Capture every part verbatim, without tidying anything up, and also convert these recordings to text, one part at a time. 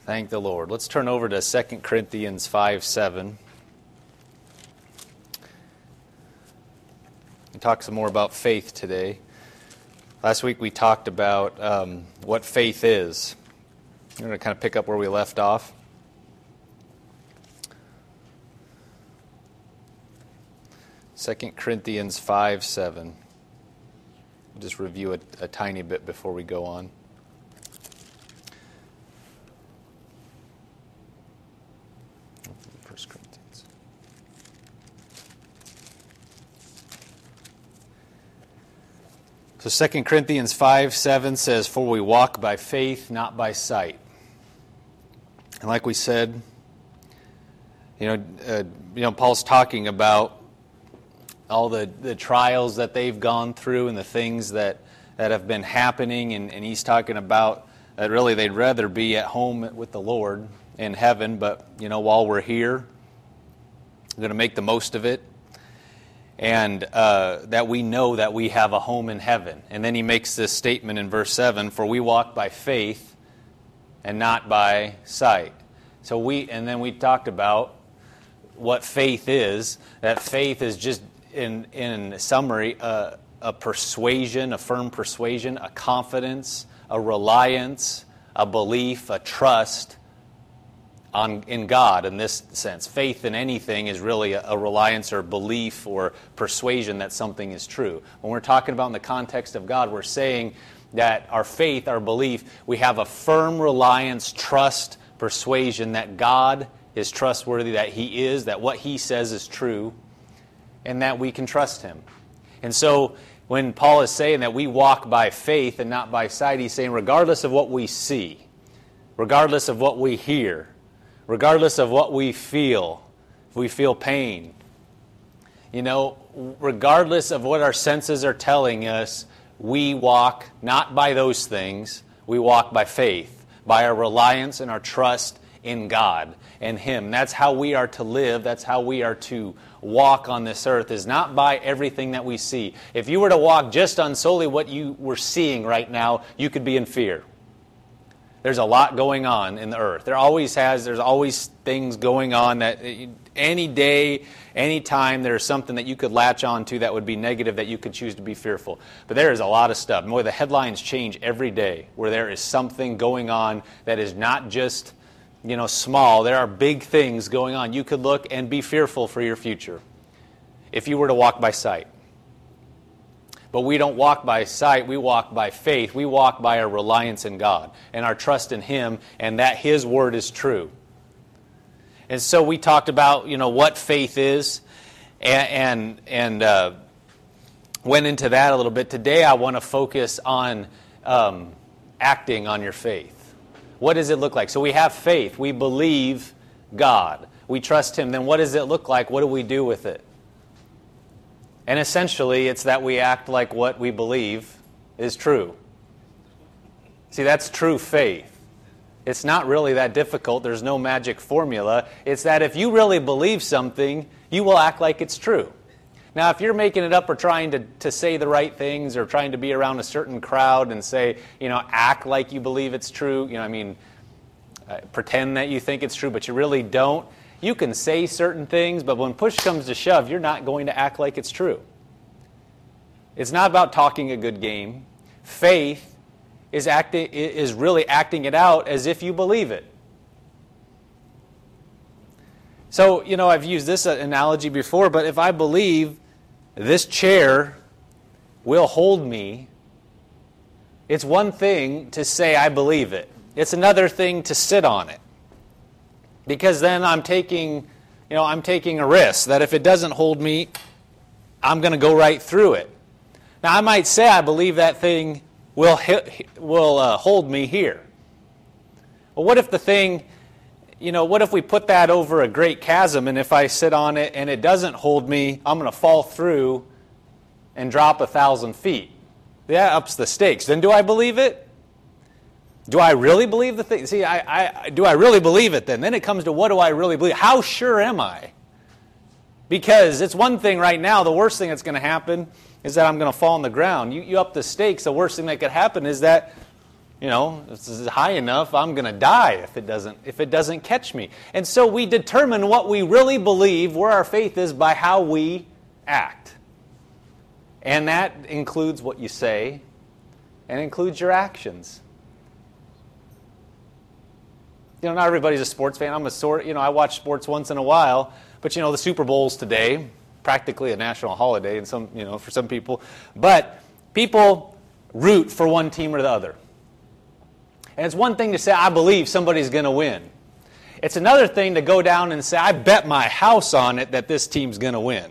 Thank the Lord. Let's turn over to Second Corinthians five seven. We talk some more about faith today. Last week we talked about um, what faith is. We're going to kind of pick up where we left off. Second Corinthians five seven. We'll just review it a tiny bit before we go on. First Corinthians. So Second Corinthians five seven says, "For we walk by faith, not by sight." And like we said, you know, uh, you know, Paul's talking about all the, the trials that they've gone through and the things that, that have been happening, and, and he's talking about that really they'd rather be at home with the Lord in heaven, but, you know, while we're here, we're going to make the most of it, and uh, that we know that we have a home in heaven. And then he makes this statement in verse seven, "For we walk by faith and not by sight." So we, and then we talked about what faith is. That faith is just, in in summary, uh, a persuasion, a firm persuasion, a confidence, a reliance, a belief, a trust on in God in this sense. Faith in anything is really a, a reliance or belief or persuasion that something is true. When we're talking about in the context of God, we're saying that our faith, our belief, we have a firm reliance, trust, persuasion that God is trustworthy, that He is, that what He says is true, and that we can trust Him. And so when Paul is saying that we walk by faith and not by sight, he's saying regardless of what we see, regardless of what we hear, regardless of what we feel, if we feel pain, you know, regardless of what our senses are telling us, we walk not by those things, we walk by faith, by our reliance and our trust in God and Him. That's how we are to live, that's how we are to walk on this earth, is not by everything that we see. If you were to walk just on solely what you were seeing right now, you could be in fear. There's a lot going on in the earth. There always has, there's always things going on that any day, any time, there's something that you could latch on to that would be negative that you could choose to be fearful. But there is a lot of stuff. More, the headlines change every day where there is something going on that is not just, you know, small. There are big things going on. You could look and be fearful for your future if you were to walk by sight. But we don't walk by sight, we walk by faith. We walk by our reliance in God and our trust in Him, and that His Word is true. And so we talked about, you know, what faith is, and and, and uh, went into that a little bit. Today I want to focus on um, acting on your faith. What does it look like? So we have faith. We believe God. We trust Him. Then what does it look like? What do we do with it? And essentially, it's that we act like what we believe is true. See, that's true faith. It's not really that difficult. There's no magic formula. It's that if you really believe something, you will act like it's true. Now, if you're making it up or trying to, to say the right things or trying to be around a certain crowd and say, you know, act like you believe it's true, you know, I mean, uh, pretend that you think it's true, but you really don't. You can say certain things, but when push comes to shove, you're not going to act like it's true. It's not about talking a good game. Faith is acting is really acting it out as if you believe it. So, you know, I've used this analogy before, but if I believe this chair will hold me, it's one thing to say I believe it. It's another thing to sit on it. Because then I'm taking, you know, I'm taking a risk that if it doesn't hold me, I'm going to go right through it. Now, I might say I believe that thing will hit, will uh, hold me here. Well, what if the thing, you know, what if we put that over a great chasm, and if I sit on it and it doesn't hold me, I'm going to fall through and drop a thousand feet. That ups the stakes. Then do I believe it? Do I really believe the thing? See, I, I, do I really believe it then? Then it comes to what do I really believe? How sure am I? Because it's one thing right now, the worst thing that's going to happen is that I'm going to fall on the ground. You, you up the stakes, the worst thing that could happen is that, you know, this is high enough, I'm going to die if it doesn't if it doesn't catch me. And so we determine what we really believe, where our faith is, by how we act. And that includes what you say and includes your actions. You know, not everybody's a sports fan. I'm a sort, you know, I watch sports once in a while, but you know, the Super Bowl's today, practically a national holiday and some, you know, for some people. But people root for one team or the other. And it's one thing to say, I believe somebody's going to win. It's another thing to go down and say, I bet my house on it that this team's going to win.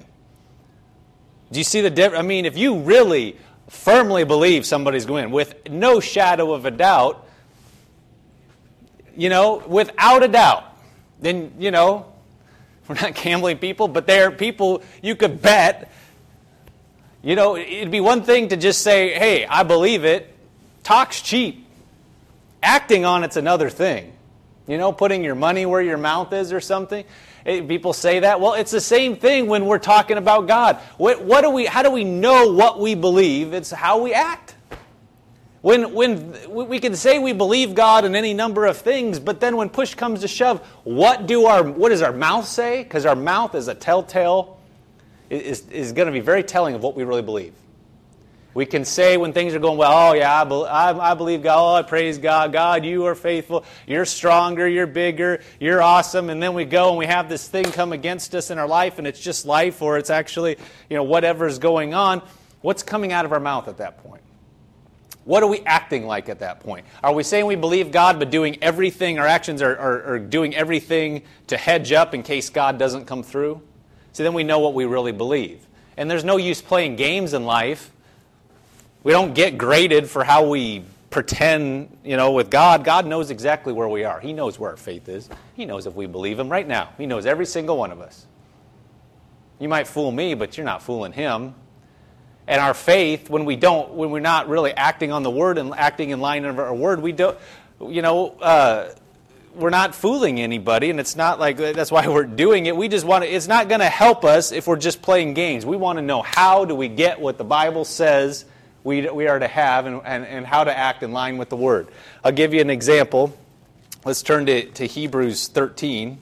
Do you see the difference? I mean, if you really firmly believe somebody's going to win, with no shadow of a doubt, you know, without a doubt, then, you know, we're not gambling people, but they're people you could bet. You know, it'd be one thing to just say, hey, I believe it. Talk's cheap. Acting on it's another thing. You know, putting your money where your mouth is or something. People say that. Well, it's the same thing when we're talking about God. What, what do we? How do we know what we believe? It's how we act. When when we can say we believe God in any number of things, but then when push comes to shove, what do our what does our mouth say? Because our mouth is a telltale, is is going to be very telling of what we really believe. We can say when things are going well, oh yeah, I, be, I, I believe God, oh I praise God, God you are faithful, you're stronger, you're bigger, you're awesome, and then we go and we have this thing come against us in our life and it's just life or it's actually, you know, whatever's going on. What's coming out of our mouth at that point? What are we acting like at that point? Are we saying we believe God but doing everything, our actions are, are, are doing everything to hedge up in case God doesn't come through? So then we know what we really believe. And there's no use playing games in life. We don't get graded for how we pretend, you know, with God. God knows exactly where we are. He knows where our faith is. He knows if we believe Him right now. He knows every single one of us. You might fool me, but you're not fooling Him. And our faith, when we don't, when we're not really acting on the Word and acting in line of our Word, we don't, you know, uh, we're not fooling anybody, and it's not like that's why we're doing it. We just want to, it's not going to help us if we're just playing games. We want to know how do we get what the Bible says we we are to have and, and, and how to act in line with the Word. I'll give you an example. Let's turn to, to Hebrews thirteen.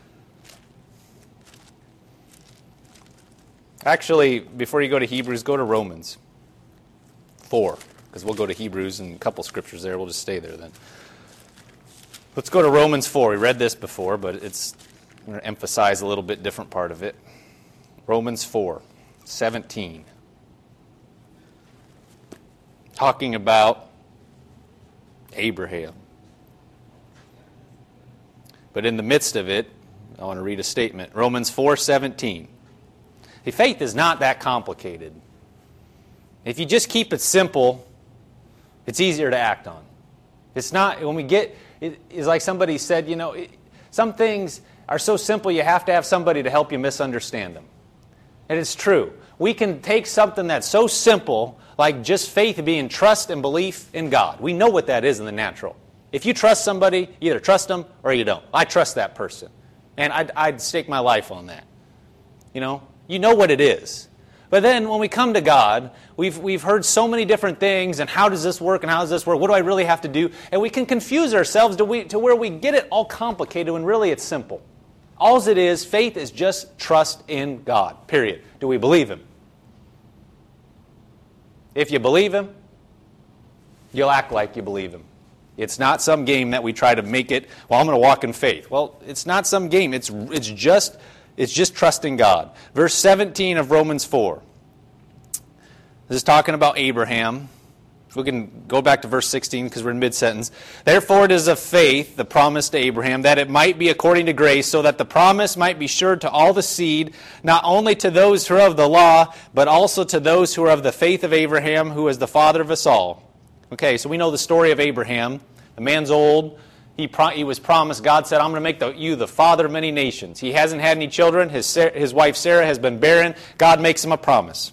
Actually, before you go to Hebrews, go to Romans four, because we'll go to Hebrews and a couple scriptures there. We'll just stay there then. Let's go to Romans four. We read this before, but it's I'm going to emphasize a little bit different part of it. Romans four, seventeen. Talking about Abraham. But in the midst of it, I want to read a statement. Romans four seventeen. See, faith is not that complicated. If you just keep it simple, it's easier to act on. It's not, when we get, it, it's like somebody said, you know, it, some things are so simple you have to have somebody to help you misunderstand them. And it's true. We can take something that's so simple, like just faith being trust and belief in God. We know what that is in the natural. If you trust somebody, you either trust them or you don't. I trust that person. And I'd, I'd stake my life on that. You know? You know what it is. But then when we come to God, we've we've heard so many different things, and how does this work, and how does this work? What do I really have to do? And we can confuse ourselves to, we, to where we get it all complicated when really it's simple. All it is, faith is just trust in God, period. Do we believe Him? If you believe Him, you'll act like you believe Him. It's not some game that we try to make it, well, I'm going to walk in faith. Well, it's not some game. It's it's just... It's just trusting God. Verse seventeen of Romans four. This is talking about Abraham. We can go back to verse sixteen because we're in mid-sentence. Therefore it is of faith, the promise to Abraham, that it might be according to grace, so that the promise might be sure to all the seed, not only to those who are of the law, but also to those who are of the faith of Abraham, who is the father of us all. Okay, so we know the story of Abraham. The man's old. He, pro- he was promised, God said, I'm going to make the, you the father of many nations. He hasn't had any children. His, his wife Sarah has been barren. God makes him a promise.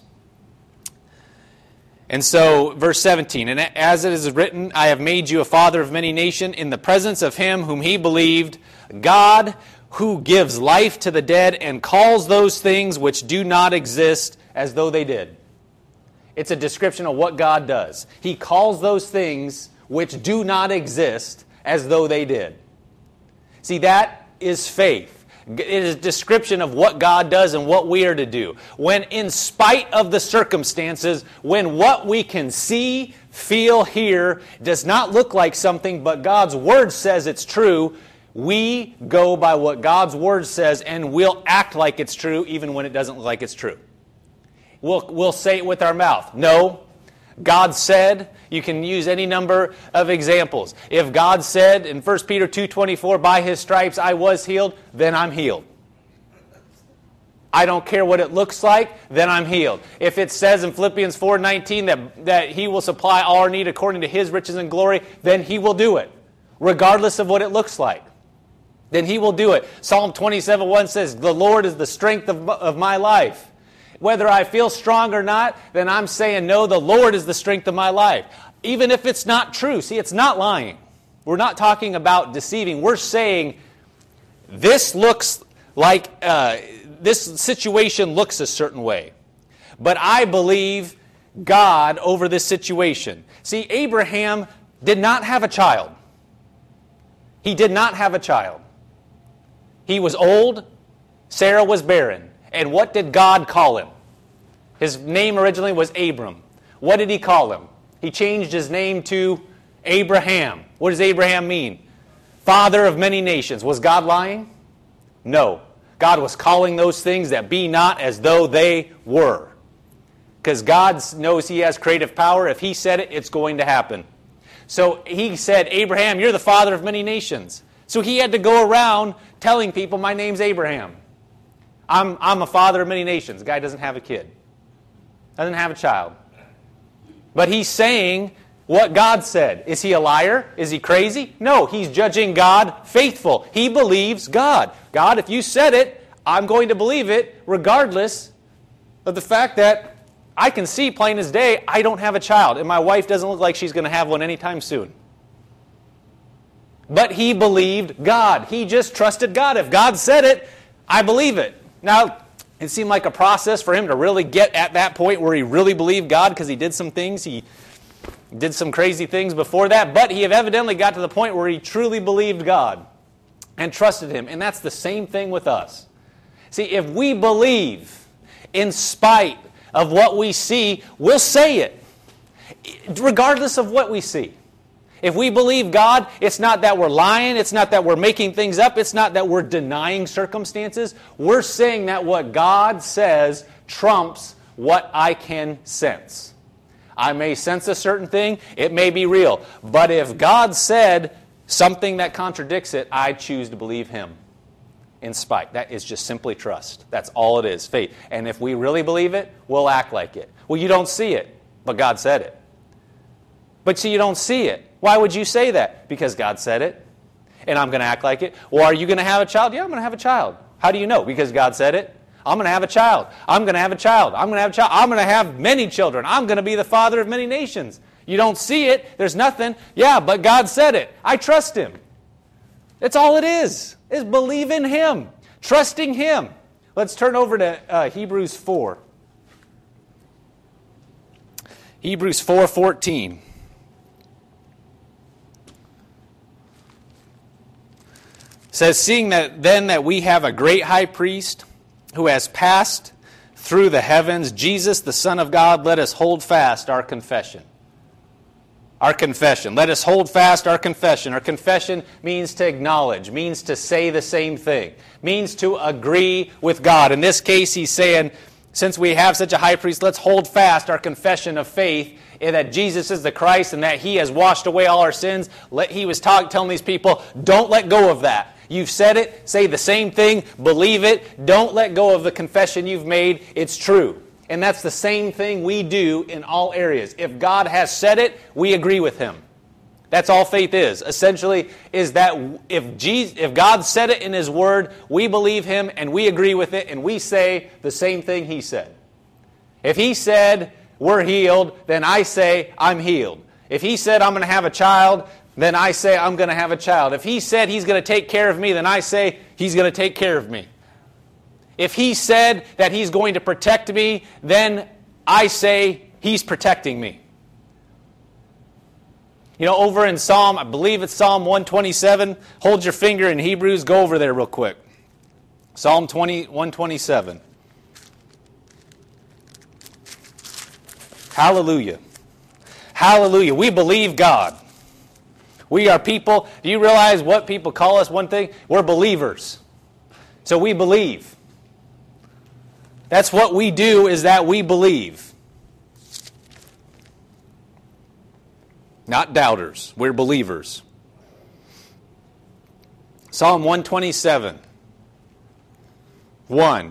And so, verse seventeen, and as it is written, I have made you a father of many nations in the presence of him whom he believed, God who gives life to the dead and calls those things which do not exist as though they did. It's a description of what God does. He calls those things which do not exist as though they did. See, that is faith. It is a description of what God does and what we are to do. When in spite of the circumstances, when what we can see, feel, hear does not look like something, but God's Word says it's true, we go by what God's Word says and we'll act like it's true even when it doesn't look like it's true. We'll, we'll say it with our mouth. No, God said. You can use any number of examples. If God said in First Peter two twenty-four, by His stripes I was healed, then I'm healed. I don't care what it looks like, then I'm healed. If it says in Philippians four nineteen that, that He will supply all our need according to His riches and glory, then He will do it, regardless of what it looks like. Then He will do it. Psalm twenty-seven one says, the Lord is the strength of, of my life. Whether I feel strong or not, then I'm saying, no, the Lord is the strength of my life. Even if it's not true. See, it's not lying. We're not talking about deceiving. We're saying, this looks like, uh, this situation looks a certain way. But I believe God over this situation. See, Abraham did not have a child. He did not have a child. He was old. Sarah was barren. And what did God call him? His name originally was Abram. What did He call him? He changed his name to Abraham. What does Abraham mean? Father of many nations. Was God lying? No. God was calling those things that be not as though they were. Because God knows He has creative power. If He said it, it's going to happen. So He said, Abraham, you're the father of many nations. So He had to go around telling people, my name's Abraham. I'm, I'm a father of many nations. The guy doesn't have a kid. Doesn't have a child. But he's saying what God said. Is he a liar? Is he crazy? No, he's judging God faithful. He believes God. God, if you said it, I'm going to believe it regardless of the fact that I can see plain as day I don't have a child. And my wife doesn't look like she's going to have one anytime soon. But he believed God. He just trusted God. If God said it, I believe it. Now, it seemed like a process for him to really get at that point where he really believed God because he did some things. He did some crazy things before that. But he evidently got to the point where he truly believed God and trusted Him. And that's the same thing with us. See, if we believe in spite of what we see, we'll say it regardless of what we see. If we believe God, it's not that we're lying, it's not that we're making things up, it's not that we're denying circumstances. We're saying that what God says trumps what I can sense. I may sense a certain thing, it may be real. But if God said something that contradicts it, I choose to believe Him in spite. That is just simply trust. That's all it is, faith. And if we really believe it, we'll act like it. Well, you don't see it, but God said it. But see, you don't see it. Why would you say that? Because God said it, and I'm going to act like it. Well, are you going to have a child? Yeah, I'm going to have a child. How do you know? Because God said it. I'm going to have a child. I'm going to have a child. I'm going to have a child. I'm going to have many children. I'm going to be the father of many nations. You don't see it. There's nothing. Yeah, but God said it. I trust Him. That's all it is, is believe in Him, trusting Him. Let's turn over to uh, Hebrews four. Hebrews four fourteen. Says, seeing that then that we have a great high priest who has passed through the heavens, Jesus, the Son of God, let us hold fast our confession. Our confession. Let us hold fast our confession. Our confession means to acknowledge, means to say the same thing, means to agree with God. In this case, he's saying, since we have such a high priest, let's hold fast our confession of faith in that Jesus is the Christ and that He has washed away all our sins. Let, he was talk, telling these people, don't let go of that. You've said it, say the same thing, believe it. Don't let go of the confession you've made. It's true. And that's the same thing we do in all areas. If God has said it, we agree with Him. That's all faith is. Essentially, is that if Jesus, if God said it in His Word, we believe Him and we agree with it and we say the same thing He said. If He said we're healed, then I say I'm healed. If He said I'm going to have a child, then I say I'm going to have a child. If He said He's going to take care of me, then I say He's going to take care of me. If He said that He's going to protect me, then I say He's protecting me. You know, over in Psalm, I believe it's Psalm one twenty-seven. Hold your finger in Hebrews. Go over there real quick. Psalm one twenty-seven. Hallelujah. Hallelujah. We believe God. We are people. Do you realize what people call us? One thing, we're believers. So we believe. That's what we do, is that we believe. Not doubters. We're believers. Psalm one twenty-seven. one.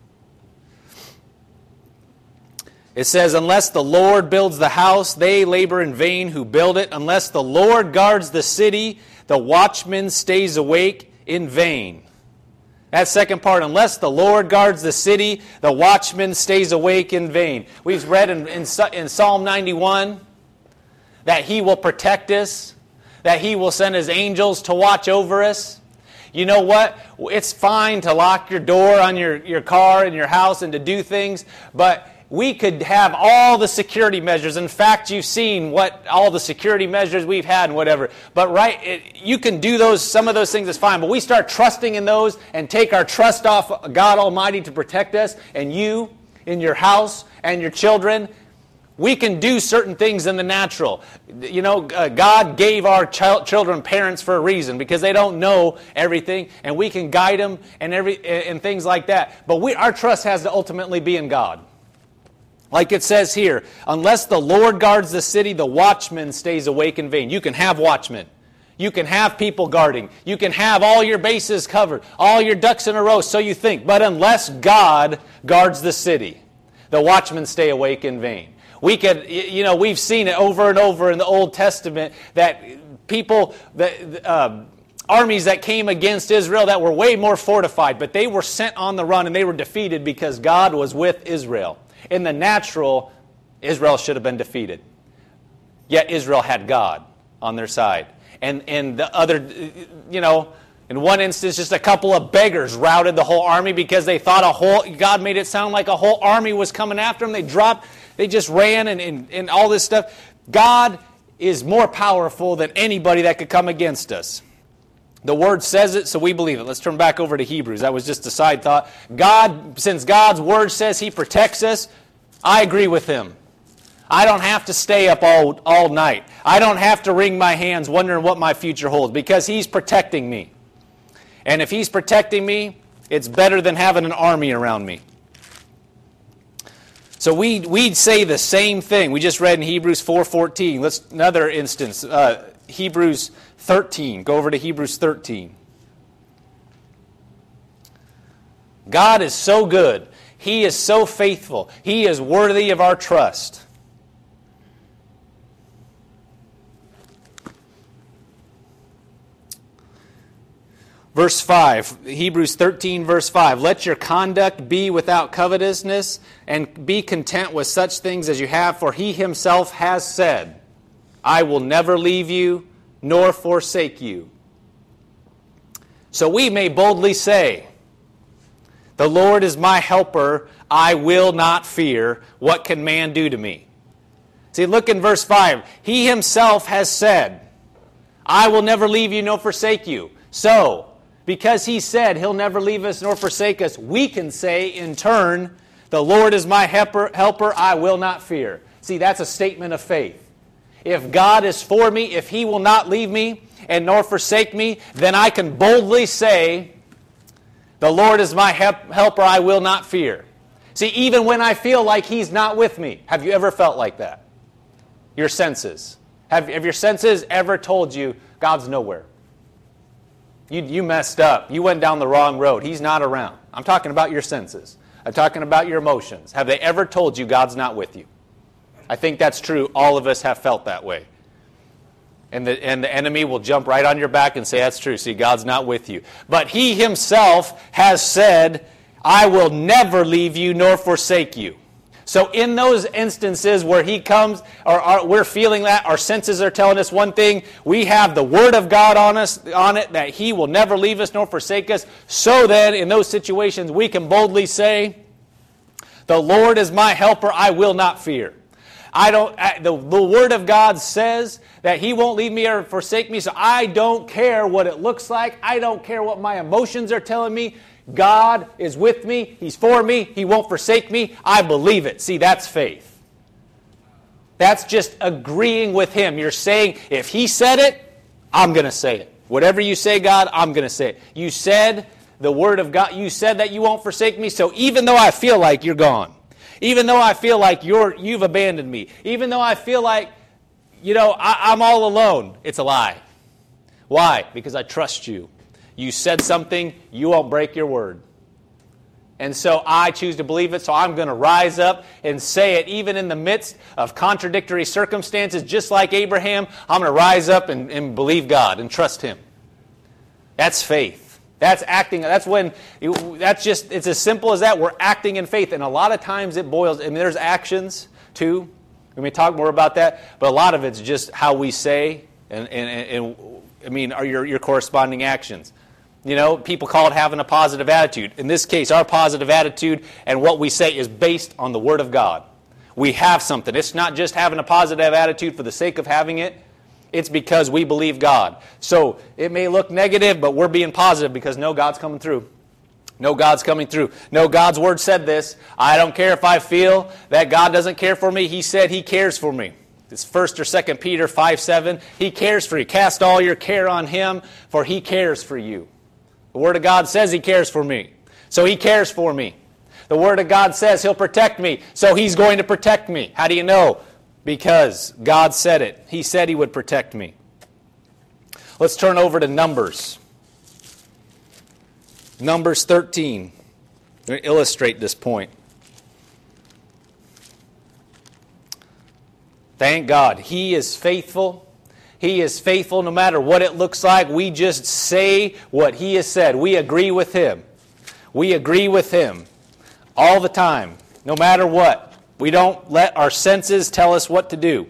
It says, unless the Lord builds the house, they labor in vain who build it. Unless the Lord guards the city, the watchman stays awake in vain. That second part, unless the Lord guards the city, the watchman stays awake in vain. We've read in, in, in Psalm ninety-one that He will protect us, that He will send His angels to watch over us. You know what? It's fine to lock your door on your, your car and your house and to do things, but we could have all the security measures. In fact, you've seen what all the security measures we've had and whatever. But right, it, you can do those. Some of those things is fine. But we start trusting in those and take our trust off God Almighty to protect us, and you in your house and your children. We can do certain things in the natural. You know, uh, God gave our ch- children parents for a reason, because they don't know everything, and we can guide them and every and things like that. But we, our trust has to ultimately be in God. Like it says here, unless the Lord guards the city, the watchman stays awake in vain. You can have watchmen. You can have people guarding. You can have all your bases covered, all your ducks in a row, so you think. But unless God guards the city, the watchmen stay awake in vain. We could, you know, we've seen it over and over in the Old Testament that people, that uh, armies that came against Israel that were way more fortified, but they were sent on the run and they were defeated because God was with Israel. In the natural, Israel should have been defeated. Yet Israel had God on their side. And and the other, you know, in one instance, just a couple of beggars routed the whole army because they thought a whole, God made it sound like a whole army was coming after them. They dropped, they just ran and, and, and all this stuff. God is more powerful than anybody that could come against us. The Word says it, so we believe it. Let's turn back over to Hebrews. That was just a side thought. God, since God's Word says He protects us, I agree with Him. I don't have to stay up all, all night. I don't have to wring my hands wondering what my future holds, because He's protecting me. And if He's protecting me, it's better than having an army around me. So we we'd say the same thing. We just read in Hebrews four fourteen. Let's another instance. Uh, Hebrews thirteen. Go over to Hebrews thirteen. God is so good. He is so faithful. He is worthy of our trust. Verse five, Hebrews thirteen, verse five. Let your conduct be without covetousness, and be content with such things as you have, for He Himself has said, I will never leave you, nor forsake you. So we may boldly say, the Lord is my helper, I will not fear. What can man do to me? See, look in verse five. He Himself has said, I will never leave you, nor forsake you. So, because He said He'll never leave us nor forsake us, we can say in turn, the Lord is my helper, helper, I will not fear. See, that's a statement of faith. If God is for me, if He will not leave me and nor forsake me, then I can boldly say, the Lord is my helper, I will not fear. See, even when I feel like He's not with me, have you ever felt like that? Your senses. Have, have your senses ever told you, God's nowhere? You, you messed up. You went down the wrong road. He's not around. I'm talking about your senses. I'm talking about your emotions. Have they ever told you God's not with you? I think that's true. All of us have felt that way. And the, and the enemy will jump right on your back and say, that's true. See, God's not with you. But He Himself has said, I will never leave you nor forsake you. So in those instances where He comes, or, or we're feeling that, our senses are telling us one thing, we have the Word of God on us, on it, that He will never leave us nor forsake us. So then, in those situations, we can boldly say, the Lord is my helper, I will not fear. I don't. The, the Word of God says that He won't leave me or forsake me, so I don't care what it looks like. I don't care what my emotions are telling me. God is with me. He's for me. He won't forsake me. I believe it. See, that's faith. That's just agreeing with Him. You're saying, if He said it, I'm going to say it. Whatever you say, God, I'm going to say it. You said the Word of God. You said that you won't forsake me, so even though I feel like you're gone, even though I feel like you're, you've abandoned me, even though I feel like, you know, I, I'm all alone, it's a lie. Why? Because I trust you. You said something, you won't break your word. And so I choose to believe it, so I'm going to rise up and say it, even in the midst of contradictory circumstances, just like Abraham. I'm going to rise up and, and believe God and trust Him. That's faith. That's acting. That's when, that's just, it's as simple as that. We're acting in faith. And a lot of times it boils, I mean, there's actions too. We may talk more about that, but a lot of it's just how we say and, and, and I mean, are your, your corresponding actions. You know, people call it having a positive attitude. In this case, our positive attitude and what we say is based on the Word of God. We have something. It's not just having a positive attitude for the sake of having it. It's because we believe God. So it may look negative, but we're being positive because no, God's coming through. No, God's coming through. No, God's Word said this. I don't care if I feel that God doesn't care for me. He said He cares for me. It's First or Second Peter five seven. He cares for you. Cast all your care on Him, for He cares for you. The Word of God says He cares for me, so He cares for me. The Word of God says He'll protect me, so He's going to protect me. How do you know? Because God said it. He said He would protect me. Let's turn over to Numbers. Numbers thirteen. I'm going to illustrate this point. Thank God. He is faithful. He is faithful no matter what it looks like. We just say what He has said. We agree with Him. We agree with Him all the time, no matter what. We don't let our senses tell us what to do.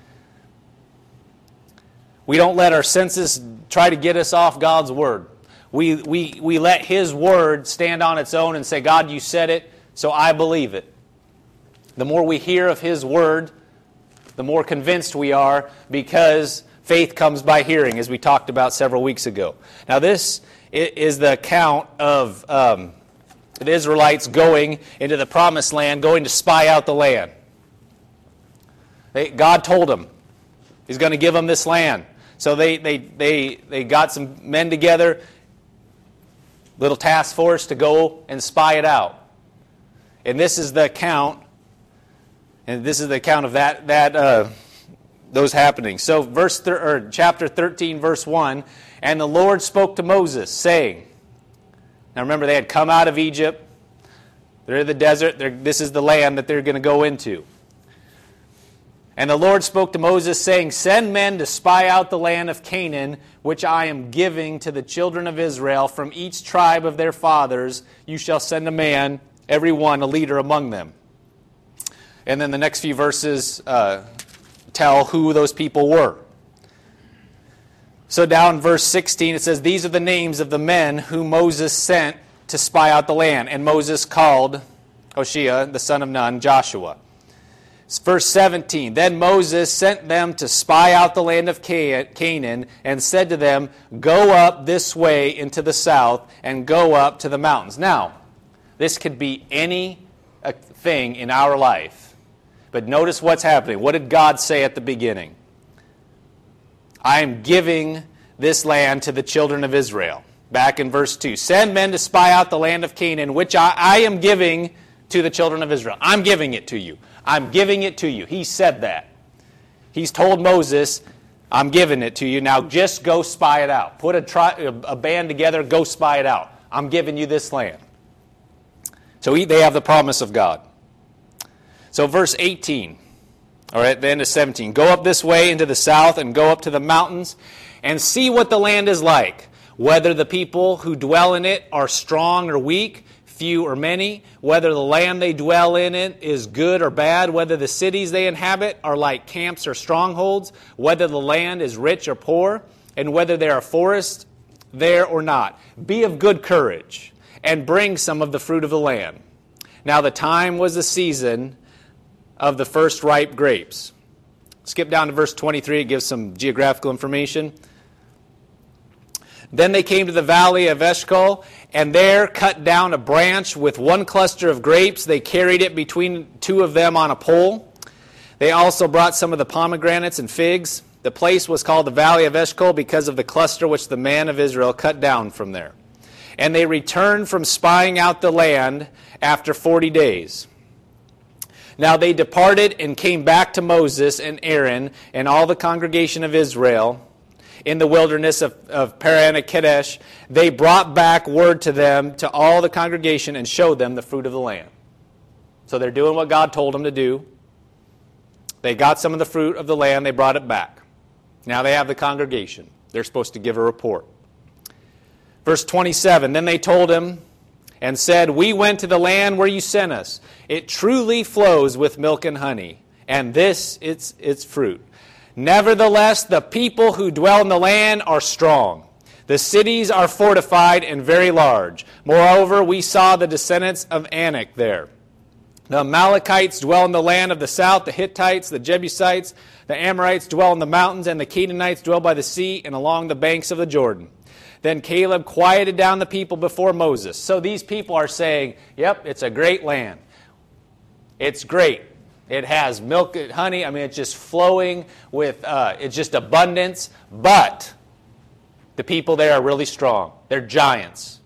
We don't let our senses try to get us off God's Word. We, we, we let His Word stand on its own and say, God, you said it, so I believe it. The more we hear of His Word, the more convinced we are, because faith comes by hearing, as we talked about several weeks ago. Now this is the account of um, the Israelites going into the promised land, going to spy out the land. They, God told them He's going to give them this land. So they, they, they, they got some men together, little task force to go and spy it out. And this is the account, and this is the account of that, that uh, those happenings. So verse thir- or chapter thirteen, verse one, and the Lord spoke to Moses, saying, now remember they had come out of Egypt, they're in the desert, they're, this is the land that they're going to go into. And the Lord spoke to Moses, saying, send men to spy out the land of Canaan, which I am giving to the children of Israel. From each tribe of their fathers you shall send a man, every one a leader among them. And then the next few verses uh, tell who those people were. So down in verse sixteen it says, these are the names of the men whom Moses sent to spy out the land. And Moses called Hoshea, the son of Nun, Joshua. Verse seventeen, then Moses sent them to spy out the land of Canaan and said to them, go up this way into the south and go up to the mountains. Now, this could be any thing in our life. But notice what's happening. What did God say at the beginning? I am giving this land to the children of Israel. Back in verse two. Send men to spy out the land of Canaan, which I, I am giving to the children of Israel. I'm giving it to you. I'm giving it to you. He said that. He's told Moses, I'm giving it to you. Now just go spy it out. Put a, tri- a band together, go spy it out. I'm giving you this land. So he, they have the promise of God. So verse eighteen, all right, the end of seventeen. Go up this way into the south and go up to the mountains and see what the land is like, whether the people who dwell in it are strong or weak, few or many, whether the land they dwell in it is good or bad, whether the cities they inhabit are like camps or strongholds, whether the land is rich or poor, and whether there are forests there or not. Be of good courage and bring some of the fruit of the land. Now the time was the season of the first ripe grapes. Skip down to verse twenty-three. It gives some geographical information. Then they came to the valley of Eshcol, and there cut down a branch with one cluster of grapes. They carried it between two of them on a pole. They also brought some of the pomegranates and figs. The place was called the valley of Eshcol because of the cluster which the man of Israel cut down from there. And they returned from spying out the land after forty days. Now they departed and came back to Moses and Aaron and all the congregation of Israel in the wilderness of, of Paran and Kadesh. They brought back word to them, to all the congregation, and showed them the fruit of the land. So they're doing what God told them to do. They got some of the fruit of the land. They brought it back. Now they have the congregation. They're supposed to give a report. Verse twenty-seven, then they told him and said, we went to the land where you sent us. It truly flows with milk and honey, and this is its fruit. Nevertheless, the people who dwell in the land are strong. The cities are fortified and very large. Moreover, we saw the descendants of Anak there. The Amalekites dwell in the land of the south, the Hittites, the Jebusites, the Amorites dwell in the mountains, and the Canaanites dwell by the sea and along the banks of the Jordan. Then Caleb quieted down the people before Moses. So these people are saying, yep, it's a great land. It's great. It has milk and honey. I mean, it's just flowing with, uh, it's just abundance. But the people there are really strong. They're giants.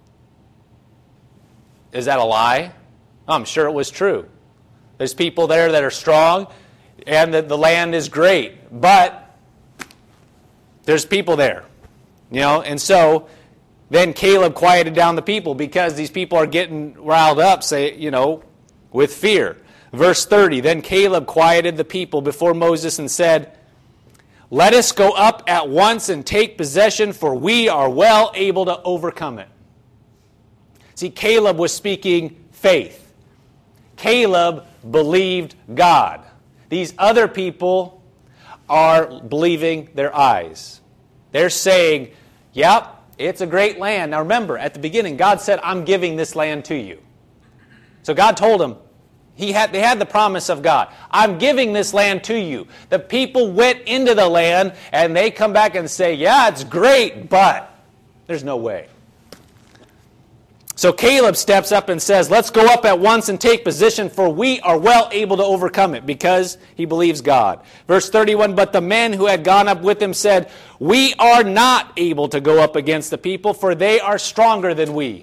Is that a lie? I'm sure it was true. There's people there that are strong, and the, the land is great. But there's people there. You know, and so then Caleb quieted down the people because these people are getting riled up, say, you know, with fear. Verse thirty, then Caleb quieted the people before Moses and said, let us go up at once and take possession, for we are well able to overcome it. See, Caleb was speaking faith. Caleb believed God. These other people are believing their eyes. They're saying, yep, it's a great land. Now remember, at the beginning, God said, I'm giving this land to you. So God told them, he had, they had the promise of God. I'm giving this land to you. The people went into the land, and they come back and say, yeah, it's great, but there's no way. So Caleb steps up and says, let's go up at once and take position, for we are well able to overcome it, because he believes God. Verse thirty-one, but the men who had gone up with him said, we are not able to go up against the people, for they are stronger than we.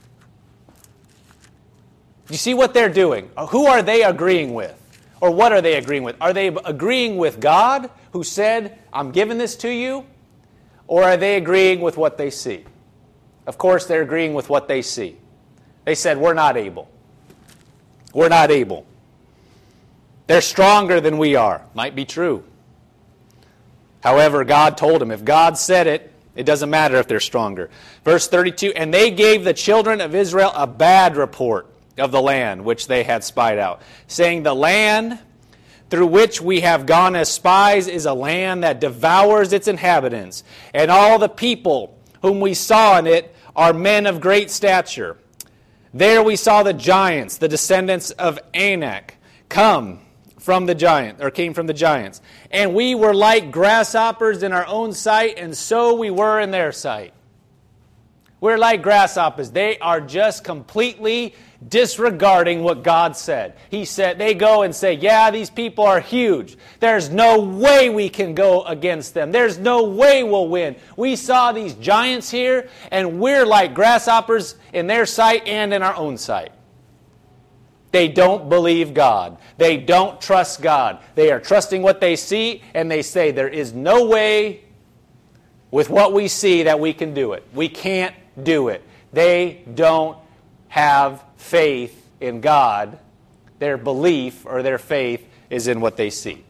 You see what they're doing? Who are they agreeing with? Or what are they agreeing with? Are they agreeing with God, who said, I'm giving this to you? Or are they agreeing with what they see? Of course, they're agreeing with what they see. They said, we're not able. We're not able. They're stronger than we are. Might be true. However, God told them, if God said it, it doesn't matter if they're stronger. Verse thirty-two, and they gave the children of Israel a bad report of the land which they had spied out, saying, the land through which we have gone as spies is a land that devours its inhabitants, and all the people whom we saw in it are men of great stature. There we saw the giants, the descendants of Anak, come from the giant, or came from the giants. And we were like grasshoppers in our own sight, and so we were in their sight. We're like grasshoppers. They are just completely disregarding what God said. He said, they go and say, yeah, these people are huge. There's no way we can go against them. There's no way we'll win. We saw these giants here, and we're like grasshoppers in their sight and in our own sight. They don't believe God. They don't trust God. They are trusting what they see, and they say, there is no way with what we see that we can do it. We can't do it. They don't have faith in God. Their belief or their faith is in what they see.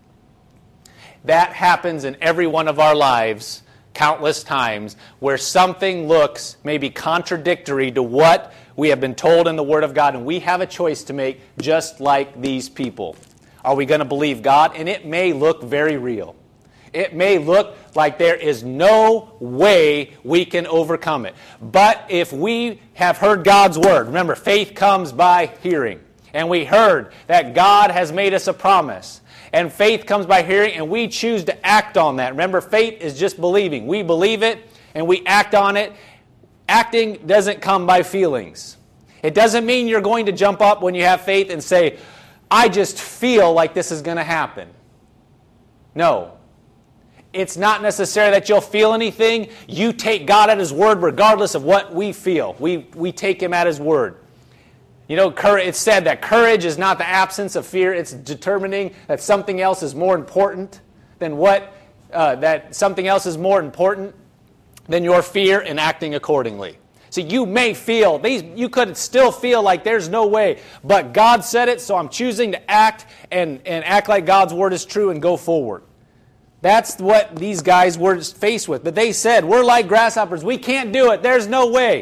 That happens in every one of our lives countless times, where something looks maybe contradictory to what we have been told in the Word of God, and we have a choice to make just like these people. Are we going to believe God? And it may look very real. It may look like there is no way we can overcome it. But if we have heard God's Word, remember, faith comes by hearing. And we heard that God has made us a promise. And faith comes by hearing, and we choose to act on that. Remember, faith is just believing. We believe it, and we act on it. Acting doesn't come by feelings. It doesn't mean you're going to jump up when you have faith and say, I just feel like this is going to happen. No. It's not necessary that you'll feel anything. You take God at His word regardless of what we feel. We, we take Him at His word. You know, it's said that courage is not the absence of fear. It's determining that something else is more important than what, uh, that something else is more important than your fear and acting accordingly. So you may feel, these, you could still feel like there's no way, but God said it, so I'm choosing to act and, and act like God's word is true and go forward. That's what these guys were faced with. But they said, we're like grasshoppers. We can't do it. There's no way.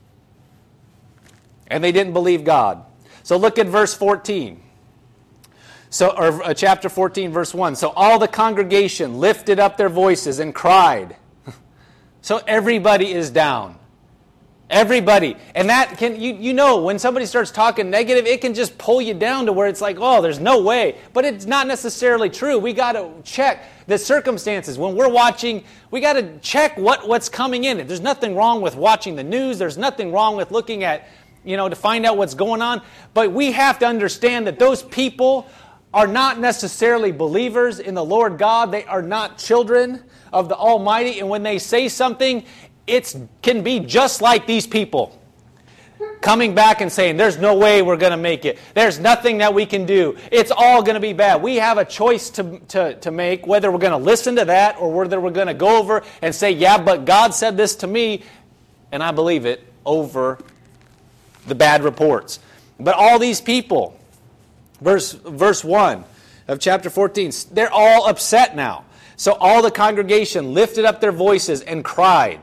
And they didn't believe God. So look at verse fourteen. So, or uh, chapter fourteen, verse one. So all the congregation lifted up their voices and cried. So everybody is down. Everybody. And that can, you, you know, when somebody starts talking negative, it can just pull you down to where it's like, oh, there's no way. But it's not necessarily true. We got to check the circumstances. When we're watching, we got to check what, what's coming in. There's nothing wrong with watching the news. There's nothing wrong with looking at, you know, to find out what's going on. But we have to understand that those people are not necessarily believers in the Lord God. They are not children of the Almighty. And when they say something, it can be just like these people coming back and saying, there's no way we're going to make it. There's nothing that we can do. It's all going to be bad. We have a choice to, to, to make whether we're going to listen to that or whether we're going to go over and say, yeah, but God said this to me, and I believe it, over the bad reports. But all these people, verse, verse one of chapter fourteen, they're all upset now. So all the congregation lifted up their voices and cried.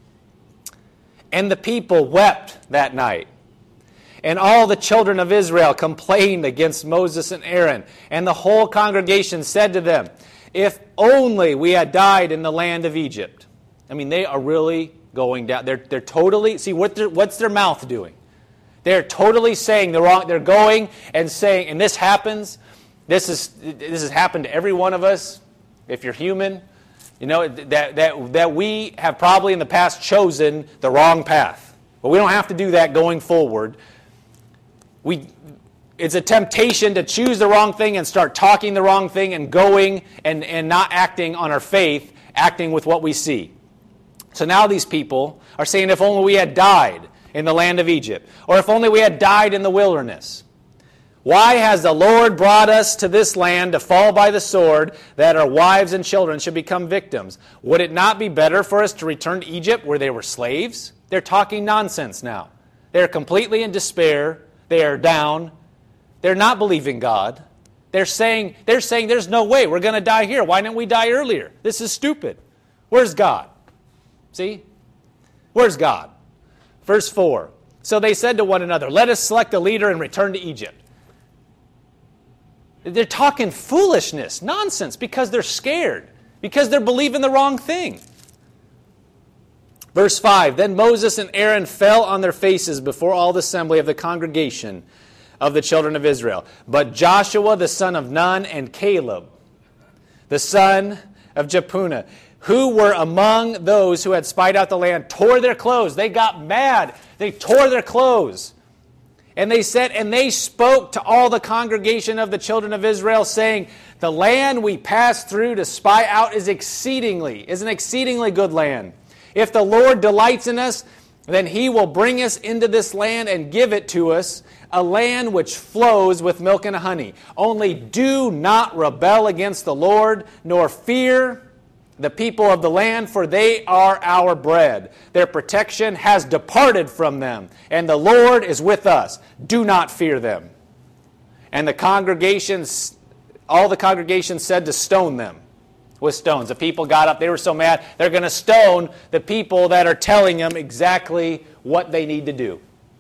And the people wept that night. And all the children of Israel complained against Moses and Aaron. And the whole congregation said to them, if only we had died in the land of Egypt. I mean, they are really going down. They're, they're totally, see, what what's their mouth doing? They're totally saying the wrong, they're going and saying, and this happens, this is this has happened to every one of us, if you're human. You know, that, that, that we have probably in the past chosen the wrong path. But we don't have to do that going forward. We, it's a temptation to choose the wrong thing and start talking the wrong thing and going and, and not acting on our faith, acting with what we see. So now these people are saying, if only we had died in the land of Egypt, or if only we had died in the wilderness. Why has the Lord brought us to this land to fall by the sword, that our wives and children should become victims? Would it not be better for us to return to Egypt where they were slaves? They're talking nonsense now. They're completely in despair. They are down. They're not believing God. They're saying, they're saying there's no way. We're going to die here. Why didn't we die earlier? This is stupid. Where's God? See? Where's God? Verse four. So they said to one another, let us select a leader and return to Egypt. They're talking foolishness, nonsense, because they're scared, because they're believing the wrong thing. Verse five, then Moses and Aaron fell on their faces before all the assembly of the congregation of the children of Israel. But Joshua the son of Nun and Caleb, the son of Jephunneh, who were among those who had spied out the land, tore their clothes. They got mad. They tore their clothes. And they said, and they spoke to all the congregation of the children of Israel, saying, the land we passed through to spy out is exceedingly, is an exceedingly good land. If the Lord delights in us, then He will bring us into this land and give it to us, a land which flows with milk and honey. Only do not rebel against the Lord, nor fear the people of the land, for they are our bread. Their protection has departed from them, and the Lord is with us. Do not fear them. And the congregations, all the congregation said to stone them with stones. The people got up, they were so mad, they're going to stone the people that are telling them exactly what they need to do.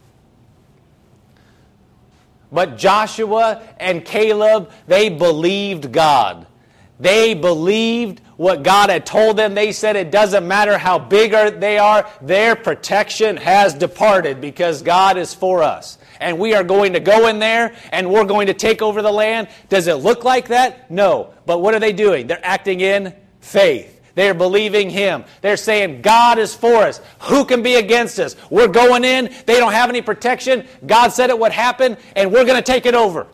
But Joshua and Caleb, they believed God. They believed what God had told them. They said it doesn't matter how big they are, their protection has departed because God is for us. and we are going to go in there and we're going to take over the land. Does it look like that? No. But what are they doing? They're acting in faith. They're believing Him. They're saying, God is for us. Who can be against us? We're going in. They don't have any protection. God said it would happen, and we're going to take it over.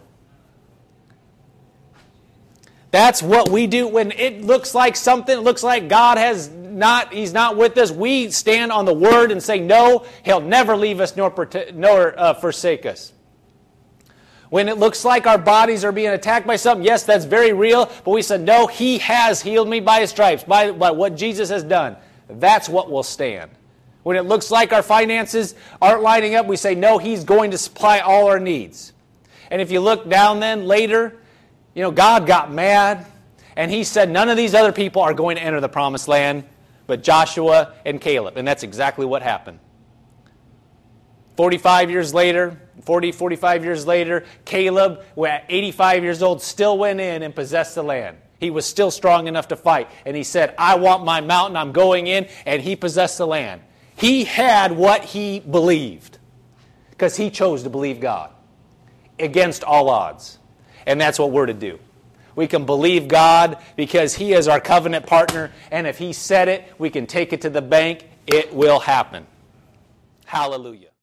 That's what we do when it looks like something, it looks like God has not, He's not with us. We stand on the Word and say, no, He'll never leave us nor, prote- nor uh, forsake us. When it looks like our bodies are being attacked by something, yes, that's very real, but we said, no, He has healed me by His stripes, by, by what Jesus has done. That's what will stand. When it looks like our finances aren't lining up, we say, no, He's going to supply all our needs. And if you look down then later, you know, God got mad, and He said none of these other people are going to enter the promised land, but Joshua and Caleb. And that's exactly what happened. forty-five years later, forty, forty-five years later, Caleb, at eighty-five years old, still went in and possessed the land. He was still strong enough to fight. And he said, I want my mountain, I'm going in, and he possessed the land. He had what he believed, because he chose to believe God against all odds. And that's what we're to do. We can believe God because He is our covenant partner, and if He said it, we can take it to the bank. It will happen. Hallelujah.